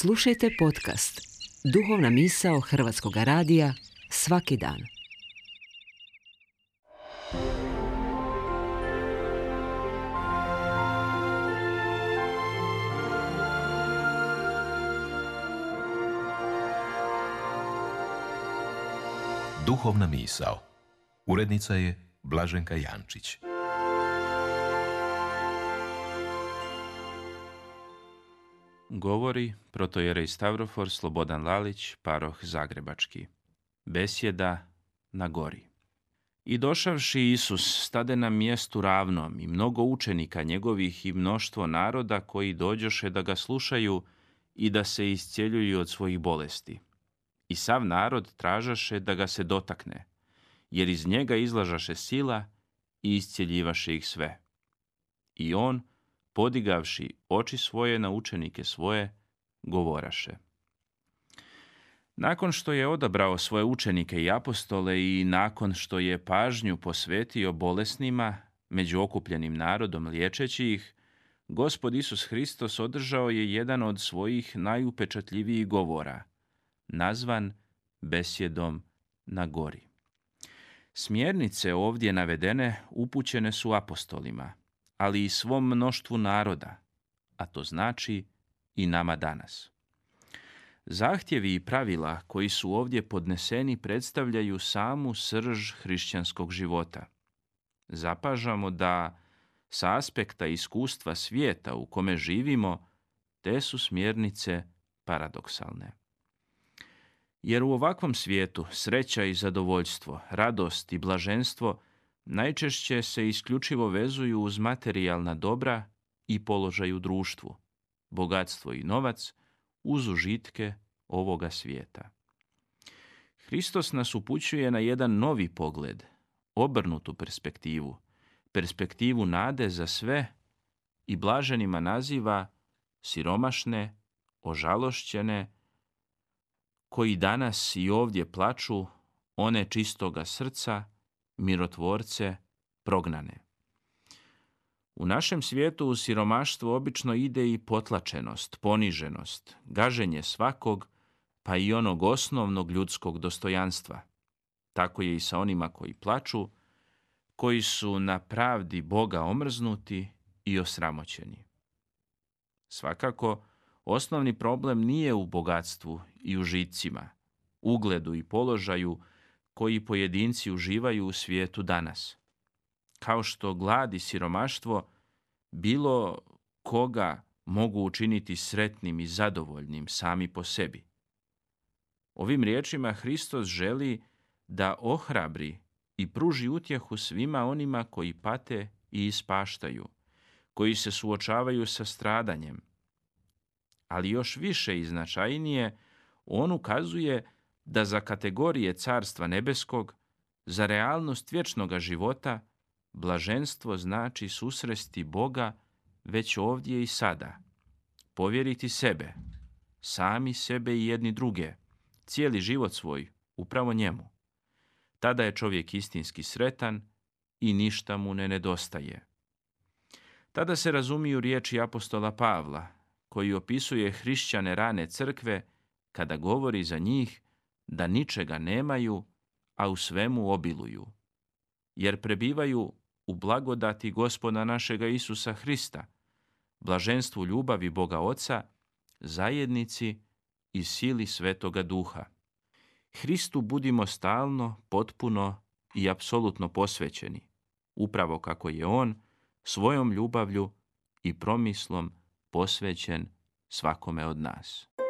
Slušajte podcast Duhovna misao Hrvatskog radija svaki dan. Duhovna misao. Urednica je Blaženka Jančić. Govori protojerej Stavrofor Slobodan Lalić, paroh Zagrebački. Besjeda na gori. I došavši Isus stade na mjestu ravnom i mnogo učenika njegovih i mnoštvo naroda koji dođoše da ga slušaju i da se iscjeljuju od svojih bolesti. I sav narod tražaše da ga se dotakne, jer iz njega izlažaše sila i iscjeljivaše ih sve. I on, podigavši oči svoje na učenike svoje, govoraše. Nakon što je odabrao svoje učenike i apostole i nakon što je pažnju posvetio bolesnima, među okupljenim narodom liječeći ih, Gospod Isus Hristos održao je jedan od svojih najupečatljivijih govora, nazvan besjedom na gori. Smjernice ovdje navedene upućene su apostolima, ali i svom mnoštvu naroda, a to znači i nama danas. Zahtjevi i pravila koji su ovdje podneseni predstavljaju samu srž hrišćanskog života. Zapažamo da sa aspekta iskustva svijeta u kome živimo, te su smjernice paradoksalne. Jer u ovakvom svijetu sreća i zadovoljstvo, radost i blaženstvo najčešće se isključivo vezuju uz materijalna dobra i položaj u društvu, bogatstvo i novac uz užitke ovoga svijeta. Hristos nas upućuje na jedan novi pogled, obrnutu perspektivu, perspektivu nade za sve i blaženima naziva siromašne, ožalošćene, koji danas i ovdje plaču, one čistoga srca, mirotvorce, prognane. U našem svijetu u siromaštvo obično ide i potlačenost, poniženost, gaženje svakog, pa i onog osnovnog ljudskog dostojanstva. Tako je i sa onima koji plaču, koji su na pravdi Boga omrznuti i osramoćeni. Svakako, osnovni problem nije u bogatstvu i užicima, ugledu i položaju koji pojedinci uživaju u svijetu danas. Kao što glad i siromaštvo bilo koga mogu učiniti sretnim i zadovoljnim sami po sebi. Ovim riječima Hristos želi da ohrabri i pruži utjehu svima onima koji pate i ispaštaju, koji se suočavaju sa stradanjem. Ali još više i značajnije, on ukazuje da za kategorije Carstva nebeskog, za realnost vječnoga života, blaženstvo znači susresti Boga već ovdje i sada, povjeriti sebe, sami sebe i jedni druge, cijeli život svoj upravo njemu. Tada je čovjek istinski sretan i ništa mu ne nedostaje. Tada se razumiju riječi apostola Pavla, koji opisuje hrišćane rane crkve kada govori za njih da ničega nemaju, a u svemu obiluju, jer prebivaju u blagodati Gospoda našega Isusa Hrista, blaženstvu ljubavi Boga Oca, zajednici i sili Svetoga Duha. Hristu budimo stalno, potpuno i apsolutno posvećeni, upravo kako je On svojom ljubavlju i promislom posvećen svakome od nas.